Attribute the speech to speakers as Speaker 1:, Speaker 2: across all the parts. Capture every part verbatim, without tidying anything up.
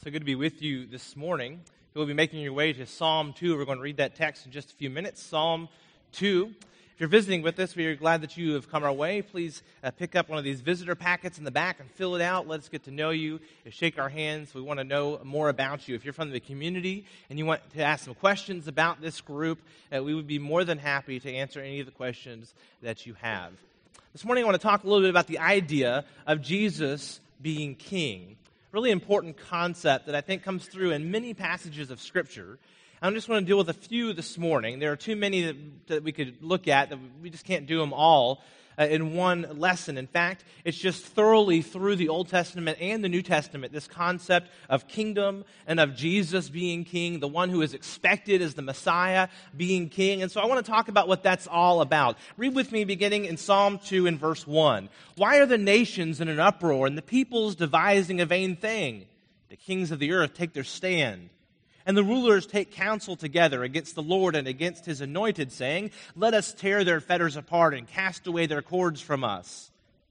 Speaker 1: So good to be with you this morning. You'll be making your way to Psalm two. We're going to read that text in just a few minutes. Psalm two. If you're visiting with us, we are glad that you have come our way. Please uh, pick up one of these visitor packets in the back and fill it out. Let us get to know you. Shake our hands. We want to know more about you. If you're from the community and you want to ask some questions about this group, uh, we would be more than happy to answer any of the questions that you have. This morning I want to talk a little bit about the idea of Jesus being king. Really important concept that I think comes through in many passages of Scripture. I just want to deal with a few this morning. There are too many that, that we could look at that we just can't do them all uh, in one lesson. In fact, it's just thoroughly through the Old Testament and the New Testament, this concept of kingdom and of Jesus being king, the one who is expected as the Messiah being king. And so I want to talk about what that's all about. Read with me beginning in Psalm two and verse one. Why are the nations in an uproar and the peoples devising a vain thing? The kings of the earth take their stand. And the rulers take counsel together against the Lord and against his anointed, saying, let us tear their fetters apart and cast away their cords from us.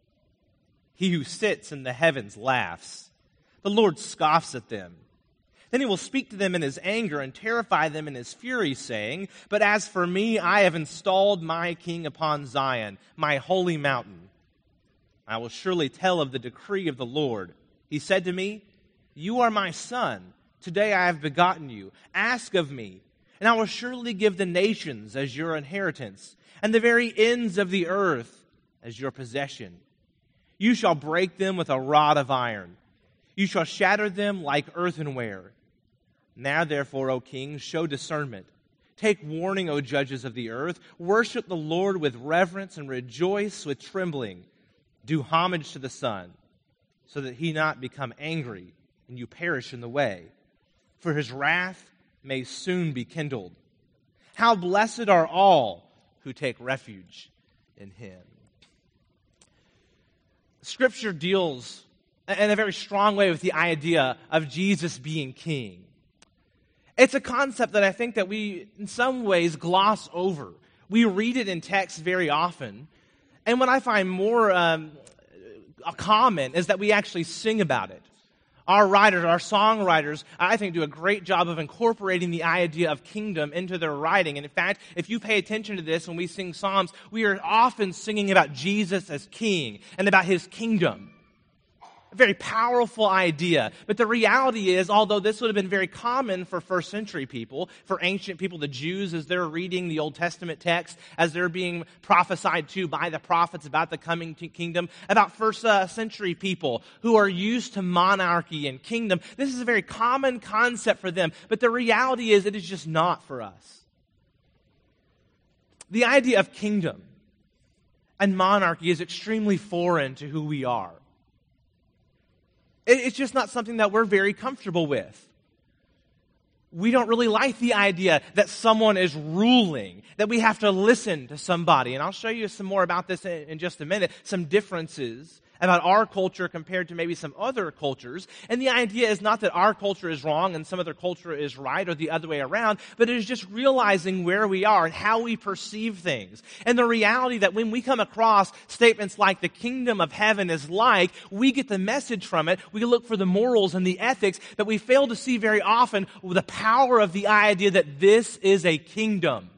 Speaker 1: He who sits in the heavens laughs. The Lord scoffs at them. Then he will speak to them in his anger and terrify them in his fury, saying, but as for me, I have installed my king upon Zion, my holy mountain. I will surely tell of the decree of the Lord. He said to me, you are my son. Today I have begotten you. Ask of me, and I will surely give the nations as your inheritance, and the very ends of the earth as your possession. You shall break them with a rod of iron. You shall shatter them like earthenware. Now therefore, O kings, show discernment. Take warning, O judges of the earth. Worship the Lord with reverence and rejoice with trembling. Do homage to the Son, so that he not become angry and you perish in the way. For his wrath may soon be kindled. How blessed are all who take refuge in him. Scripture deals in a very strong way with the idea of Jesus being king. It's a concept that I think that we, in some ways, gloss over. We read it in text very often. And what I find more um, common is that we actually sing about it. Our writers, our songwriters, I think, do a great job of incorporating the idea of kingdom into their writing. And in fact, if you pay attention to this when we sing psalms, we are often singing about Jesus as king and about his kingdom. A very powerful idea. But the reality is, although this would have been very common for first century people, for ancient people, the Jews, as they're reading the Old Testament text, as they're being prophesied to by the prophets about the coming kingdom, about first uh, century people who are used to monarchy and kingdom, this is a very common concept for them. But the reality is, it is just not for us. The idea of kingdom and monarchy is extremely foreign to who we are. It's just not something that we're very comfortable with. We don't really like the idea that someone is ruling, that we have to listen to somebody. And I'll show you some more about this in just a minute, some differences about our culture compared to maybe some other cultures. And the idea is not that our culture is wrong and some other culture is right or the other way around, but it is just realizing where we are and how we perceive things. And the reality that when we come across statements like the kingdom of heaven is like, we get the message from it. We look for the morals and the ethics, but we fail to see very often the power of the idea that this is a kingdom.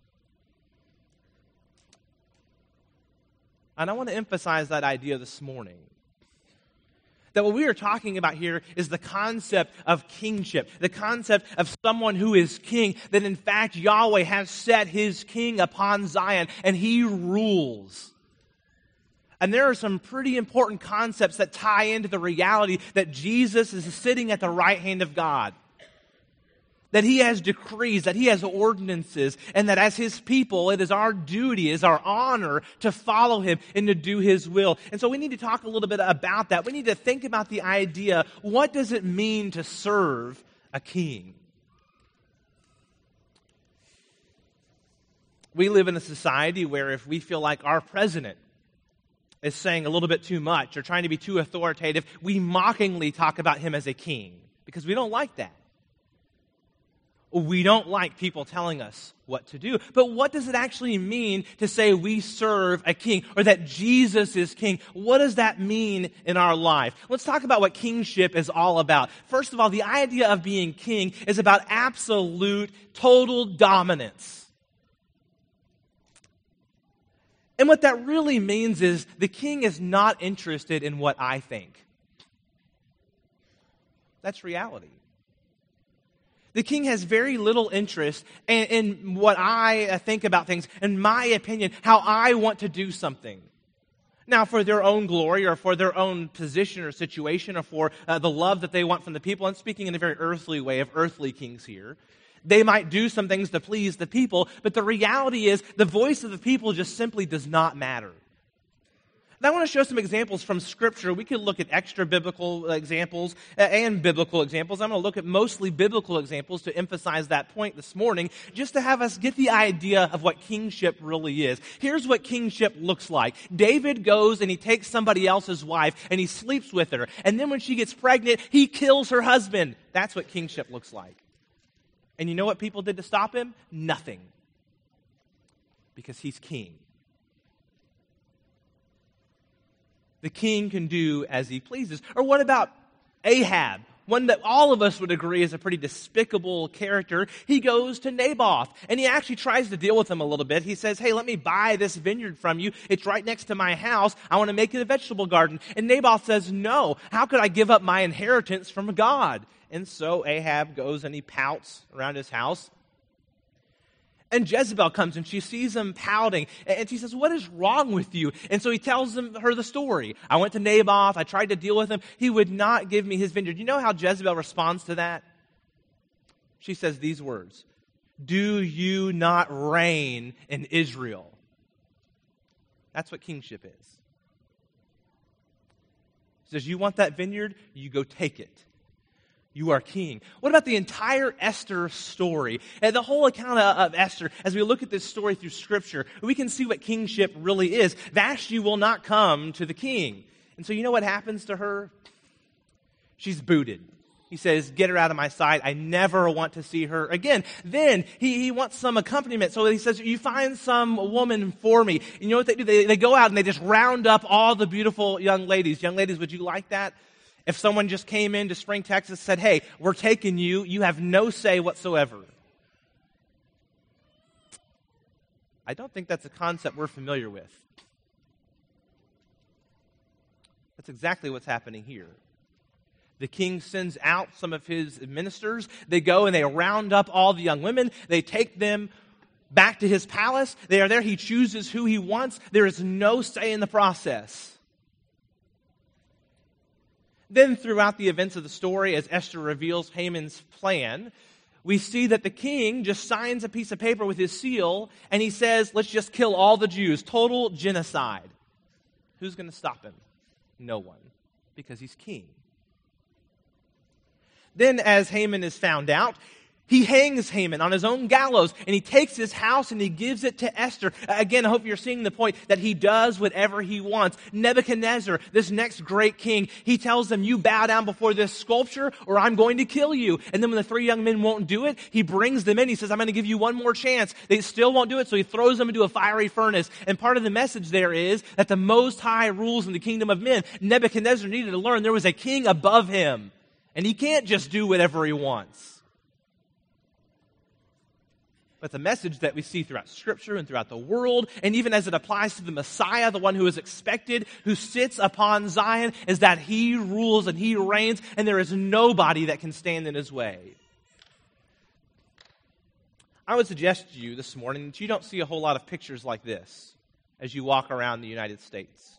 Speaker 1: And I want to emphasize that idea this morning. That what we are talking about here is the concept of kingship, the concept of someone who is king, that in fact Yahweh has set his king upon Zion and he rules. And there are some pretty important concepts that tie into the reality that Jesus is sitting at the right hand of God. That he has decrees, that he has ordinances, and that as his people, it is our duty, it is our honor to follow him and to do his will. And so we need to talk a little bit about that. We need to think about the idea, what does it mean to serve a king? We live in a society where if we feel like our president is saying a little bit too much or trying to be too authoritative, we mockingly talk about him as a king because we don't like that. We don't like people telling us what to do. But what does it actually mean to say we serve a king or that Jesus is king? What does that mean in our life? Let's talk about what kingship is all about. First of all, the idea of being king is about absolute, total dominance. And what that really means is the king is not interested in what I think. That's reality. The king has very little interest in, in what I think about things, in my opinion, how I want to do something. Now, for their own glory or for their own position or situation or for uh, the love that they want from the people, I'm speaking in a very earthly way of earthly kings here, they might do some things to please the people, but the reality is the voice of the people just simply does not matter. And I want to show some examples from Scripture. We could look at extra biblical examples and biblical examples. I'm going to look at mostly biblical examples to emphasize that point this morning, just to have us get the idea of what kingship really is. Here's what kingship looks like. David goes and he takes somebody else's wife and he sleeps with her. And then when she gets pregnant, he kills her husband. That's what kingship looks like. And you know what people did to stop him? Nothing. Because he's king. The king can do as he pleases. Or what about Ahab? One that all of us would agree is a pretty despicable character. He goes to Naboth, and he actually tries to deal with him a little bit. He says, hey, let me buy this vineyard from you. It's right next to my house. I want to make it a vegetable garden. And Naboth says, no, how could I give up my inheritance from God? And so Ahab goes and he pouts around his house. And Jezebel comes and she sees him pouting. And she says, what is wrong with you? And so he tells them, her the story. I went to Naboth. I tried to deal with him. He would not give me his vineyard. You know how Jezebel responds to that? She says these words. Do you not reign in Israel? That's what kingship is. She says, you want that vineyard? You go take it. You are king. What about the entire Esther story? And the whole account of, of Esther, as we look at this story through Scripture, we can see what kingship really is. Vashti will not come to the king. And so you know what happens to her? She's booted. He says, get her out of my sight. I never want to see her again. Then he, he wants some accompaniment. So he says, you find some woman for me. And you know what they do? They, they go out and they just round up all the beautiful young ladies. Young ladies, would you like that? If someone just came into Spring, Texas, said, hey, we're taking you, you have no say whatsoever. I don't think that's a concept we're familiar with. That's exactly what's happening here. The king sends out some of his ministers. They go and they round up all the young women. They take them back to his palace. They are there. He chooses who he wants. There is no say in the process. Then throughout the events of the story, as Esther reveals Haman's plan, we see that the king just signs a piece of paper with his seal, and he says, let's just kill all the Jews. Total genocide. Who's going to stop him? No one, because he's king. Then as Haman is found out, he hangs Haman on his own gallows, and he takes his house and he gives it to Esther. Again, I hope you're seeing the point that he does whatever he wants. Nebuchadnezzar, this next great king, he tells them, you bow down before this sculpture or I'm going to kill you. And then when the three young men won't do it, he brings them in. He says, I'm going to give you one more chance. They still won't do it, so he throws them into a fiery furnace. And part of the message there is that the Most High rules in the kingdom of men. Nebuchadnezzar needed to learn there was a king above him, and he can't just do whatever he wants. But the message that we see throughout Scripture and throughout the world, and even as it applies to the Messiah, the one who is expected, who sits upon Zion, is that he rules and he reigns, and there is nobody that can stand in his way. I would suggest to you this morning that you don't see a whole lot of pictures like this as you walk around the United States.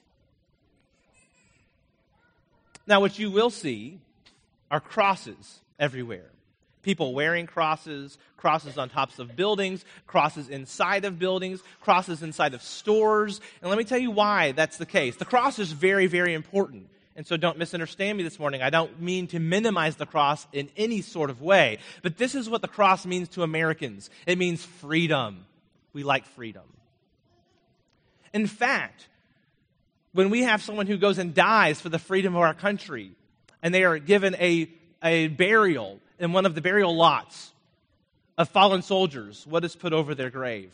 Speaker 1: Now, what you will see are crosses everywhere. People wearing crosses, crosses on tops of buildings, crosses inside of buildings, crosses inside of stores. And let me tell you why that's the case. The cross is very, very important. And so don't misunderstand me this morning. I don't mean to minimize the cross in any sort of way. But this is what the cross means to Americans. It means freedom. We like freedom. In fact, when we have someone who goes and dies for the freedom of our country, and they are given a, a burial in one of the burial lots, of fallen soldiers, what is put over their grave?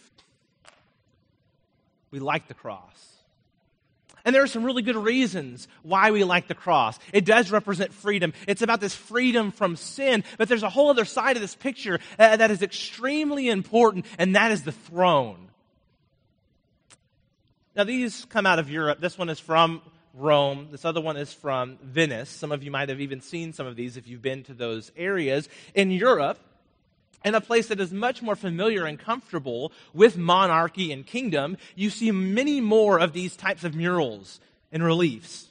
Speaker 1: We like the cross. And there are some really good reasons why we like the cross. It does represent freedom. It's about this freedom from sin. But there's a whole other side of this picture uh, that is extremely important, and that is the throne. Now, these come out of Europe. This one is from Rome. This other one is from Venice. Some of you might have even seen some of these if you've been to those areas. In Europe, in a place that is much more familiar and comfortable with monarchy and kingdom, you see many more of these types of murals and reliefs.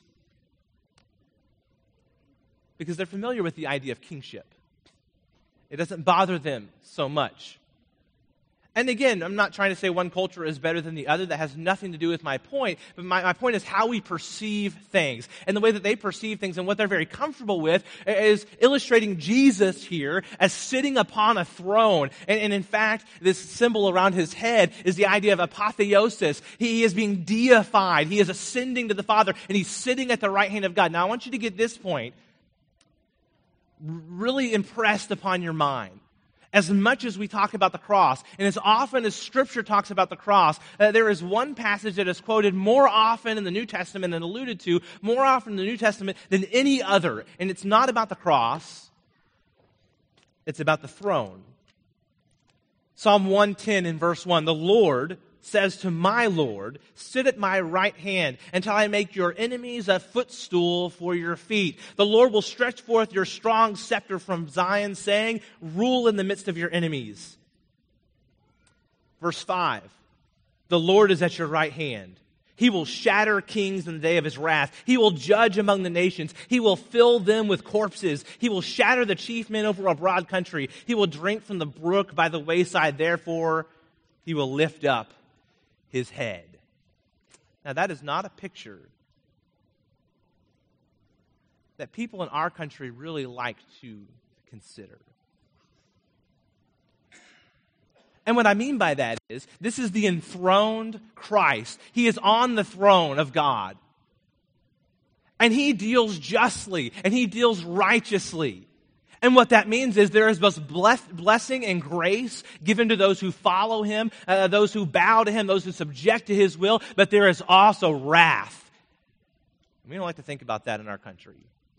Speaker 1: Because they're familiar with the idea of kingship. It doesn't bother them so much. And again, I'm not trying to say one culture is better than the other. That has nothing to do with my point. But my, my point is how we perceive things. And the way that they perceive things and what they're very comfortable with is illustrating Jesus here as sitting upon a throne. And, and in fact, this symbol around his head is the idea of apotheosis. He is being deified. He is ascending to the Father, and he's sitting at the right hand of God. Now, I want you to get this point really impressed upon your mind. As much as we talk about the cross, and as often as Scripture talks about the cross, uh, there is one passage that is quoted more often in the New Testament and alluded to more often in the New Testament than any other. And it's not about the cross. It's about the throne. Psalm one ten in verse one, the Lord says to my Lord, sit at my right hand until I make your enemies a footstool for your feet. The Lord will stretch forth your strong scepter from Zion, saying, rule in the midst of your enemies. Verse five, the Lord is at your right hand. He will shatter kings in the day of his wrath. He will judge among the nations. He will fill them with corpses. He will shatter the chief men over a broad country. He will drink from the brook by the wayside. Therefore, he will lift up his head. Now, that is not a picture that people in our country really like to consider. And what I mean by that is, this is the enthroned Christ. He is on the throne of God. And he deals justly, and he deals righteously. And what that means is there is both blessing and grace given to those who follow him, uh, those who bow to him, those who subject to his will, but there is also wrath. We don't like to think about that in our country.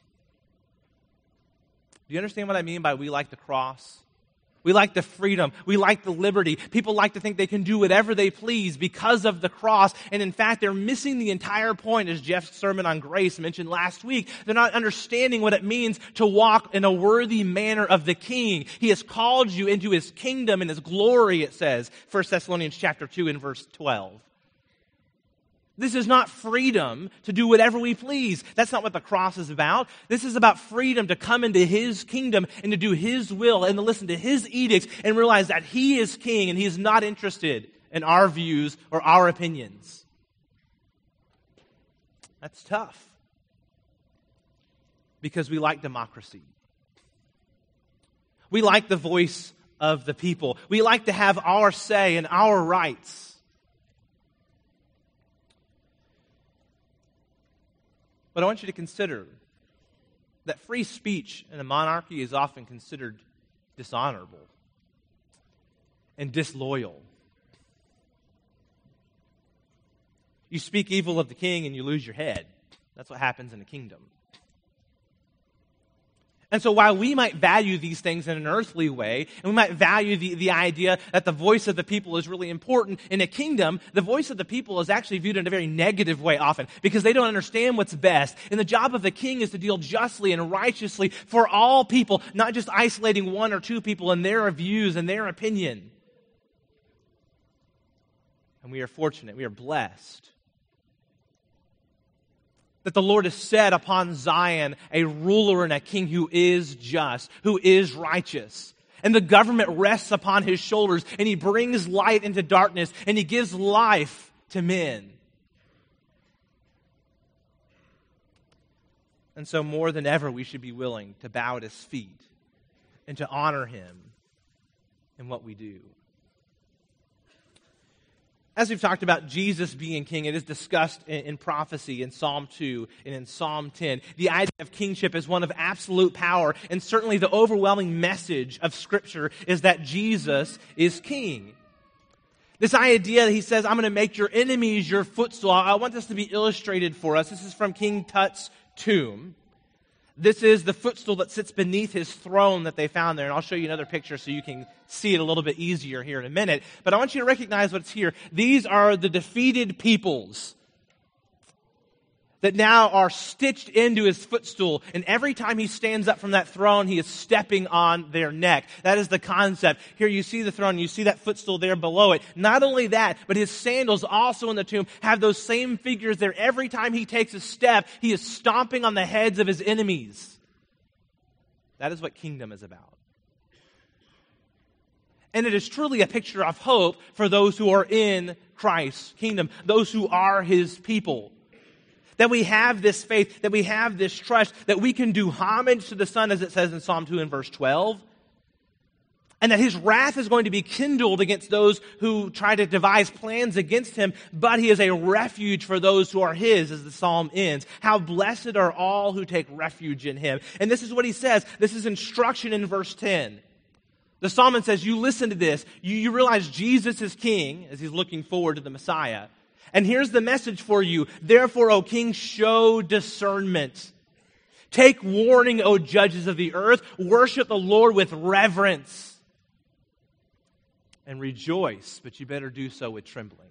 Speaker 1: Do you understand what I mean by we like the cross? We like the freedom. We like the liberty. People like to think they can do whatever they please because of the cross. And in fact, they're missing the entire point, as Jeff's sermon on grace mentioned last week. They're not understanding what it means to walk in a worthy manner of the King. He has called you into his kingdom and his glory, it says, First Thessalonians chapter two and verse twelve. This is not freedom to do whatever we please. That's not what the cross is about. This is about freedom to come into his kingdom and to do his will and to listen to his edicts and realize that he is king and he is not interested in our views or our opinions. That's tough because we like democracy. We like the voice of the people. We like to have our say and our rights. But I want you to consider that free speech in a monarchy is often considered dishonorable and disloyal. You speak evil of the king and you lose your head. That's what happens in a kingdom. And so while we might value these things in an earthly way, and we might value the, the idea that the voice of the people is really important, in a kingdom, the voice of the people is actually viewed in a very negative way often, because they don't understand what's best. And the job of the king is to deal justly and righteously for all people, not just isolating one or two people and their views and their opinion. And we are fortunate, we are blessed that the Lord has set upon Zion a ruler and a king who is just, who is righteous. And the government rests upon his shoulders, and he brings light into darkness, and he gives life to men. And so more than ever, we should be willing to bow at his feet and to honor him in what we do. As we've talked about Jesus being king, it is discussed in, in prophecy in Psalm two and in Psalm ten. The idea of kingship is one of absolute power, and certainly the overwhelming message of Scripture is that Jesus is king. This idea that he says, I'm going to make your enemies your footstool, I want this to be illustrated for us. This is from King Tut's tomb. This is the footstool that sits beneath his throne that they found there. And I'll show you another picture so you can see it a little bit easier here in a minute. But I want you to recognize what's here. These are the defeated peoples that now are stitched into his footstool. And every time he stands up from that throne, he is stepping on their neck. That is the concept. Here you see the throne, you see that footstool there below it. Not only that, but his sandals also in the tomb have those same figures there. Every time he takes a step, he is stomping on the heads of his enemies. That is what kingdom is about. And it is truly a picture of hope for those who are in Christ's kingdom, those who are his people. That we have this faith, that we have this trust, that we can do homage to the Son, as it says in Psalm two and verse twelve. And that his wrath is going to be kindled against those who try to devise plans against him, but he is a refuge for those who are his, as the psalm ends. How blessed are all who take refuge in him. And this is what he says. This is instruction in verse ten. The psalmist says, you listen to this. You, you realize Jesus is king, as he's looking forward to the Messiah. And here's the message for you. Therefore, O king, show discernment. Take warning, O judges of the earth. Worship the Lord with reverence. And rejoice, but you better do so with trembling.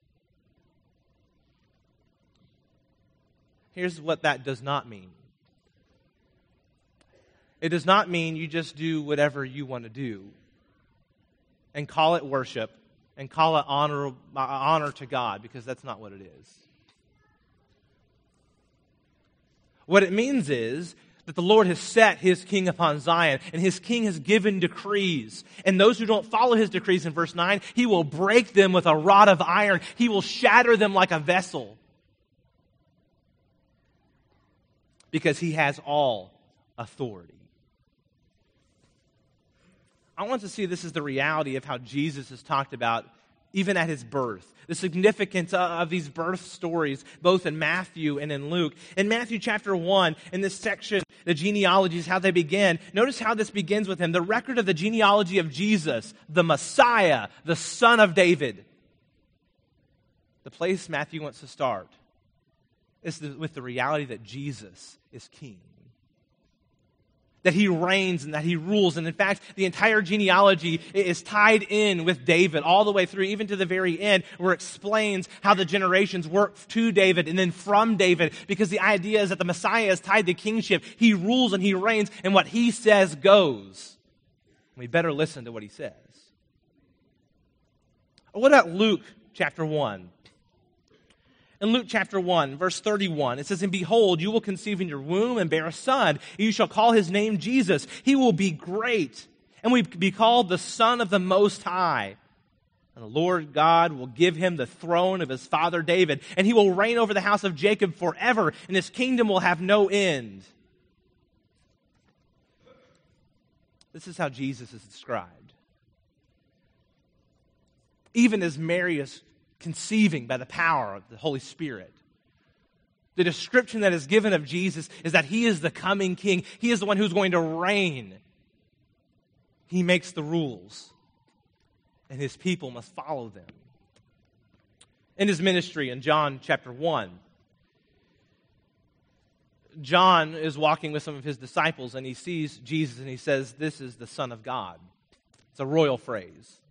Speaker 1: Here's what that does not mean. It does not mean you just do whatever you want to do and call it worship and call it honor, honor to God, because that's not what it is. What it means is that the Lord has set his king upon Zion, and his king has given decrees. And those who don't follow his decrees in verse nine, he will break them with a rod of iron. He will shatter them like a vessel. Because he has all authority. I want to see this as the reality of how Jesus is talked about even at his birth. The significance of these birth stories, both in Matthew and in Luke. In Matthew chapter one, in this section, the genealogies, how they begin. Notice how this begins with him. The record of the genealogy of Jesus, the Messiah, the Son of David. The place Matthew wants to start is with the reality that Jesus is king. That he reigns and that he rules. And in fact, the entire genealogy is tied in with David all the way through, even to the very end, where it explains how the generations work to David and then from David. Because the idea is that the Messiah is tied to kingship. He rules and he reigns, and what he says goes. We better listen to what he says. What about Luke chapter one? In Luke chapter one, verse thirty-one, it says, and behold, you will conceive in your womb and bear a son, and you shall call his name Jesus. He will be great, and will be called the Son of the Most High. And the Lord God will give him the throne of his father David, and he will reign over the house of Jacob forever, and his kingdom will have no end. This is how Jesus is described. Even as Mary is conceiving by the power of the Holy Spirit. The description that is given of Jesus is that he is the coming king. He is the one who's going to reign. He makes the rules, and his people must follow them. In his ministry in John chapter one, John is walking with some of his disciples, and he sees Jesus, and he says, this is the Son of God. It's a royal phrase.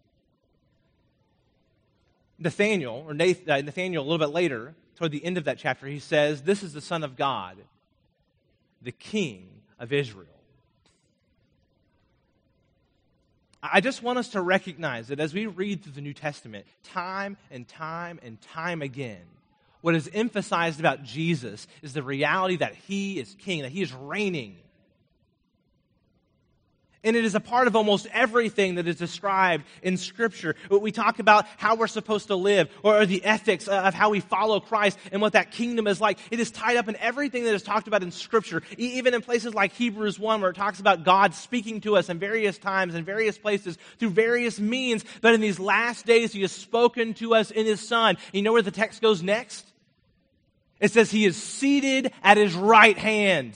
Speaker 1: Nathaniel, or Nathaniel a little bit later, toward the end of that chapter, he says, this is the Son of God, the King of Israel. I just want us to recognize that as we read through the New Testament, time and time and time again, what is emphasized about Jesus is the reality that he is king, that he is reigning. And it is a part of almost everything that is described in Scripture. We talk about how we're supposed to live, or the ethics of how we follow Christ and what that kingdom is like. It is tied up in everything that is talked about in Scripture, even in places like Hebrews one, where it talks about God speaking to us in various times, in various places, through various means. But in these last days, He has spoken to us in His Son. And you know where the text goes next? It says He is seated at His right hand.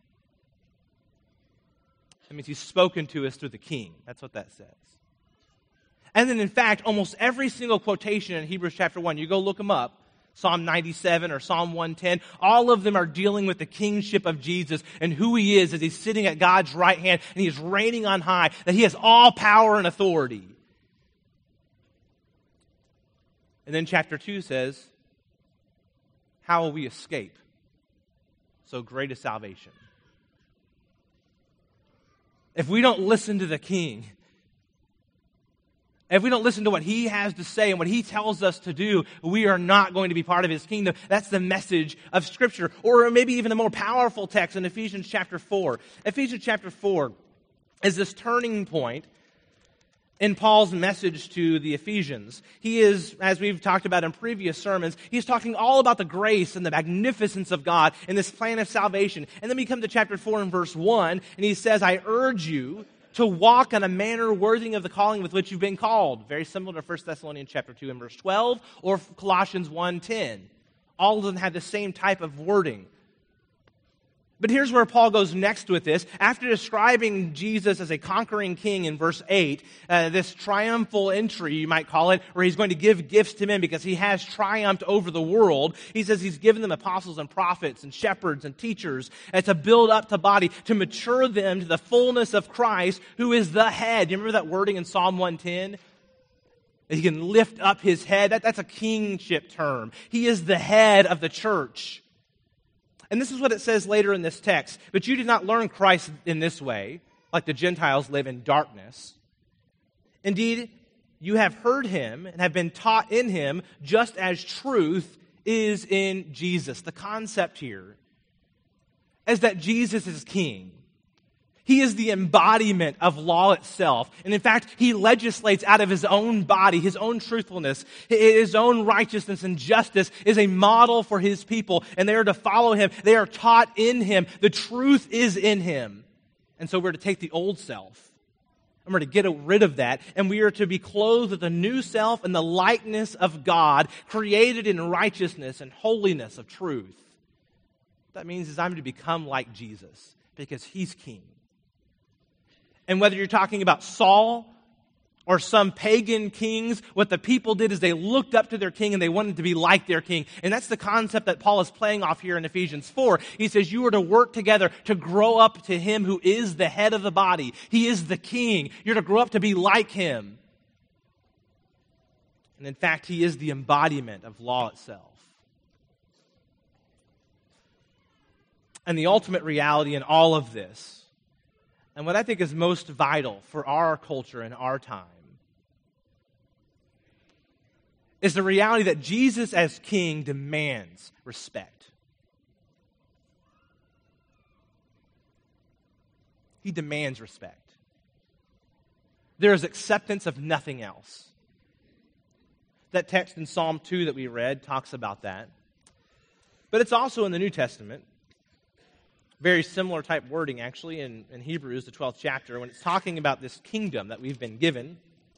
Speaker 1: That means He's spoken to us through the King. That's what that says. And then, in fact, almost every single quotation in Hebrews chapter one, you go look them up, Psalm ninety-seven or Psalm one ten, all of them are dealing with the kingship of Jesus and who He is as He's sitting at God's right hand and He is reigning on high, that He has all power and authority. And then chapter two says, how will we escape so great a salvation? If we don't listen to the King, if we don't listen to what He has to say and what He tells us to do, we are not going to be part of His kingdom. That's the message of Scripture. Or maybe even a more powerful text in Ephesians chapter four. Ephesians chapter four is this turning point in Paul's message to the Ephesians. He is, as we've talked about in previous sermons, he's talking all about the grace and the magnificence of God in this plan of salvation. And then we come to chapter four and verse one, and he says, I urge you to walk in a manner worthy of the calling with which you've been called. Very similar to First Thessalonians chapter two and verse twelve, or Colossians one ten. All of them have the same type of wording. But here's where Paul goes next with this. After describing Jesus as a conquering king in verse eight, uh, this triumphal entry, you might call it, where He's going to give gifts to men because He has triumphed over the world. He says He's given them apostles and prophets and shepherds and teachers and to build up the body, to mature them to the fullness of Christ, who is the head. You remember that wording in Psalm one ten? He can lift up His head. That, that's a kingship term. He is the head of the church. And this is what it says later in this text. But you did not learn Christ in this way, like the Gentiles live in darkness. Indeed, you have heard Him and have been taught in Him, just as truth is in Jesus. The concept here is that Jesus is King. He is the embodiment of law itself. And in fact, He legislates out of His own body, His own truthfulness, His own righteousness and justice is a model for His people. And they are to follow Him. They are taught in Him. The truth is in Him. And so we're to take the old self, and we're to get rid of that. And we are to be clothed with the new self and the likeness of God, created in righteousness and holiness of truth. What that means is I'm to become like Jesus because He's King. And whether you're talking about Saul or some pagan kings, what the people did is they looked up to their king and they wanted to be like their king. And that's the concept that Paul is playing off here in Ephesians four. He says you are to work together to grow up to Him who is the head of the body. He is the king. You're to grow up to be like Him. And in fact, He is the embodiment of law itself. And the ultimate reality in all of this, and what I think is most vital for our culture and our time, is the reality that Jesus as King demands respect. He demands respect. There is acceptance of nothing else. That text in Psalm two that we read talks about that. But it's also in the New Testament. Very similar type wording, actually, in, in Hebrews, the twelfth chapter, when it's talking about this kingdom that we've been given.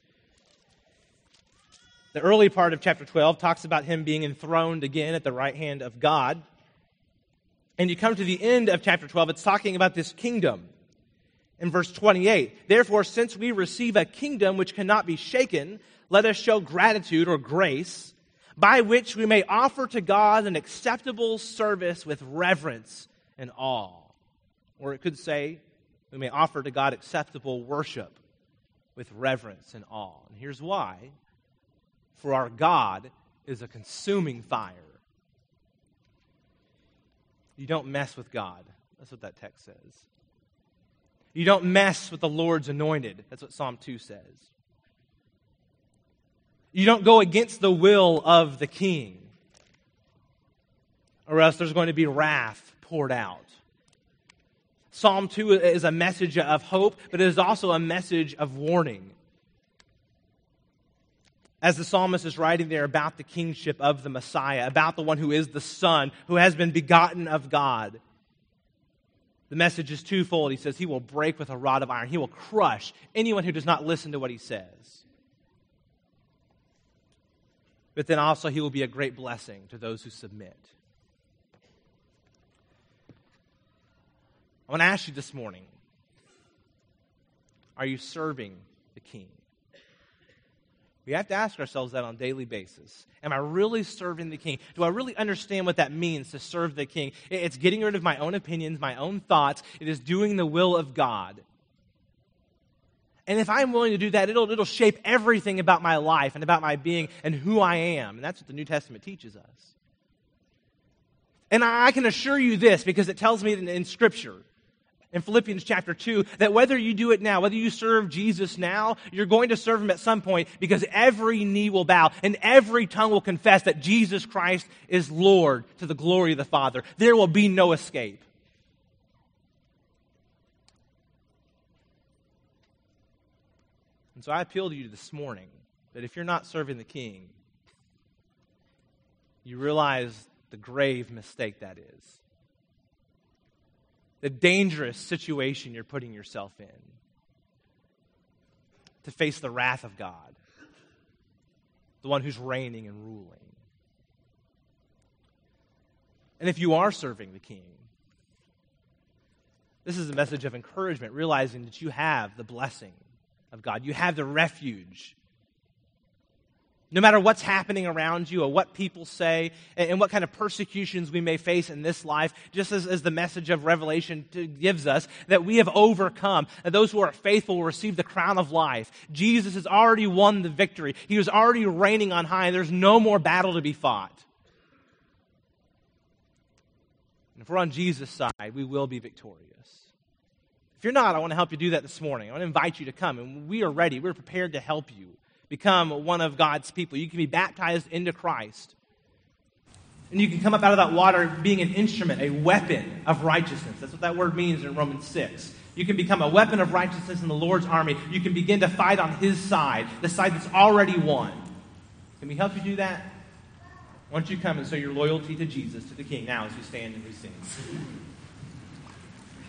Speaker 1: The early part of chapter twelve talks about Him being enthroned again at the right hand of God. And you come to the end of chapter twelve, it's talking about this kingdom. In verse twenty-eight, therefore, since we receive a kingdom which cannot be shaken, let us show gratitude or grace, by which we may offer to God an acceptable service with reverence and awe. Or it could say, we may offer to God acceptable worship with reverence and awe. And here's why. For our God is a consuming fire. You don't mess with God. That's what that text says. You don't mess with the Lord's anointed. That's what Psalm two says. You don't go against the will of the king, or else there's going to be wrath poured out. Psalm two is a message of hope, but it is also a message of warning. As the psalmist is writing there about the kingship of the Messiah, about the one who is the Son, who has been begotten of God, the message is twofold. He says he will break with a rod of iron. He will crush anyone who does not listen to what he says. But then also he will be a great blessing to those who submit. I want to ask you this morning, are you serving the King? We have to ask ourselves that on a daily basis. Am I really serving the King? Do I really understand what that means to serve the King? It's getting rid of my own opinions, my own thoughts. It is doing the will of God. And if I'm willing to do that, it'll, it'll shape everything about my life and about my being and who I am. And that's what the New Testament teaches us. And I, I can assure you this because it tells me in, in Scripture, in Philippians chapter two, that whether you do it now, whether you serve Jesus now, you're going to serve Him at some point because every knee will bow and every tongue will confess that Jesus Christ is Lord to the glory of the Father. There will be no escape. And so I appeal to you this morning that if you're not serving the King, you realize the grave mistake that is. The dangerous situation you're putting yourself in to face the wrath of God, the one who's reigning and ruling. And if you are serving the King, this is a message of encouragement, realizing that you have the blessing of God. You have the refuge. No matter what's happening around you or what people say and what kind of persecutions we may face in this life, just as, as the message of Revelation gives us, that we have overcome, and those who are faithful will receive the crown of life. Jesus has already won the victory. He was already reigning on high. There's no more battle to be fought. And if we're on Jesus' side, we will be victorious. If you're not, I want to help you do that this morning. I want to invite you to come, and we are ready. We're prepared to help you become one of God's people. You can be baptized into Christ. And you can come up out of that water being an instrument, a weapon of righteousness. That's what that word means in Romans six. You can become a weapon of righteousness in the Lord's army. You can begin to fight on His side, the side that's already won. Can we help you do that? Why don't you come and show your loyalty to Jesus, to the King, now as we stand and we sing.